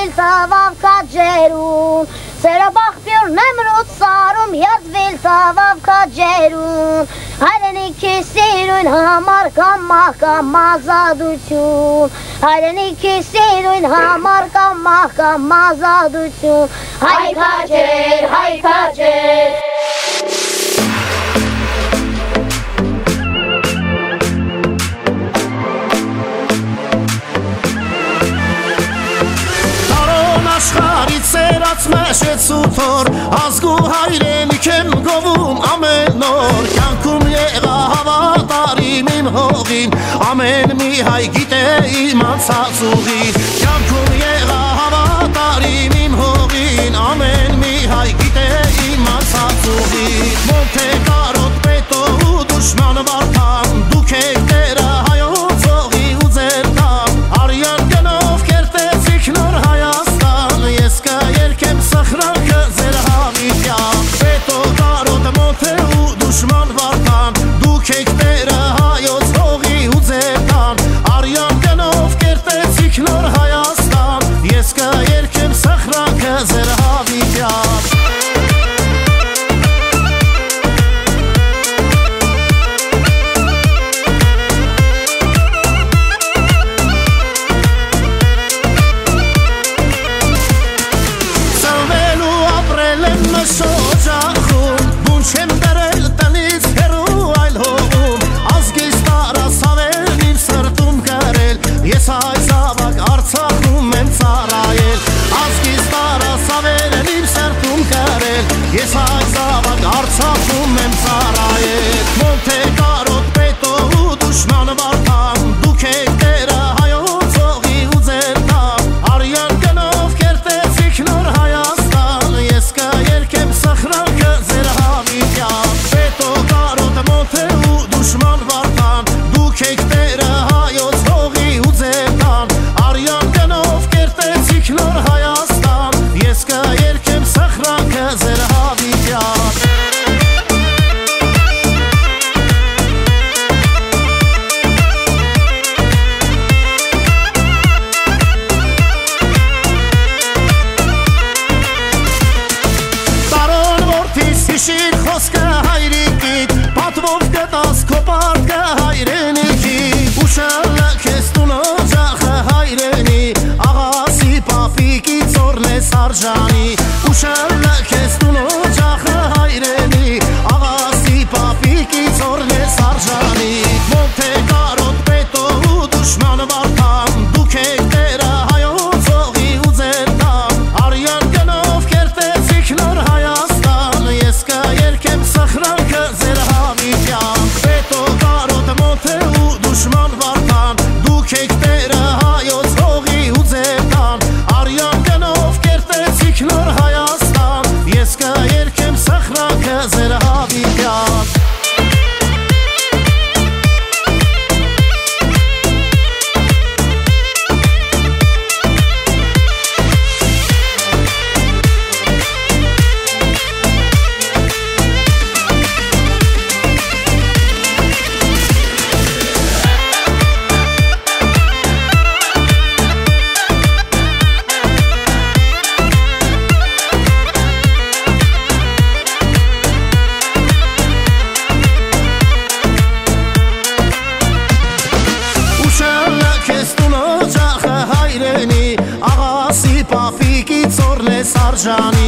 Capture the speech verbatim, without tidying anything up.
թավավ քաջերուն Սերաբախտյուրն եմ ռոցարում Յատվիլ թավավ քաջերուն Հայրենիքի սիրուն համար կամախ կամ ազատություն Հայրենիքի սիրուն համար կամախ կամ ազատություն Հայ քաջեր, հայ քաջեր Աշխարից սերած մեշեց ու թոր Ազգու հայրենիք եմ գովում ամեն օր Կյանքում եղա հավատարիմ իմ հողին Ամեն մի հայ գիտե իմ անցած ուղին Կյանքում եղա հավատարիմ իմ հողին Ամեն մի հայ գիտե իմ անցած ուղին Մոնթե կարոտ պետո ու դուշման վարդան Դուք եք տերը հայոց հողի ու ձեր տան Արյան գնով կերտեցիք նոր Հայաստան Ես կերքեմ սխրանքը ձեր հավիտյան Պետո կարոտ մոնթե ու դուշման վարդան Դուք եք տերը հայոց հողի ու ձեր տան Արյան գնով կերտեցիք նոր Հայաստան Ես կերքեմ սխրանքը ձեր հավիտյան Շոջախում, բուն չեմ դրել տնից հերու այլ հողում Ազգիս տարած հավերն իմ սրտում կրել Ես հայ զավակ Արցախում եմ ծառայել Ազգիս տարած հավերն իմ սրտում կրել Ես հայ զավակ Արցախում եմ ծառայել Մոնթե կարոտ պետո ու դուշման վարդան Դուք եք տերը հայոց հողի ու ձեր տան Արյան գնով կերտեցիք նոր Հայաստան Ես կերքեմ սխրանքը ձեր հավիտյան Պետո կարոտ մոնթե ու դուշման վարդան Դուք եք տերը հայոց հողի ու ձեր տան Արյան գնով կերտեցիք նոր Հայաստան Ես կերքեմ սխրանքը ձեր հավիտյան Հիշիր խոսքը հայրիկիդ Պատվով գտաս քո պարտքը հայրենիքի Ուշալը քեզ տուն օջախը հայրենի Աղասի պապիկի ծորն ես արժանի Ուշալը քեզ տուն օջախը հայրենի Աղասի պապիկի ծորն ես արժանի Մոնթե կարոտ պետո ու դուշման վարդան Դուք եք տերը հայոց հողի ու ձեր տան Արյան գնով կերտեցիք նոր Հայաստան Ես կերքեմ սխրանքը ձեր հավիտյան Պետո կարոտ մոնթե ու դուշման վարդան Դուք եք տերը հայոց հողի ու ձեր տան Արյան գնով կերտեցիք նոր Հայաստան Ես կերքեմ սխրանքը ձեր հավիտյան Աղասի պապիկի ծորն ես արժանի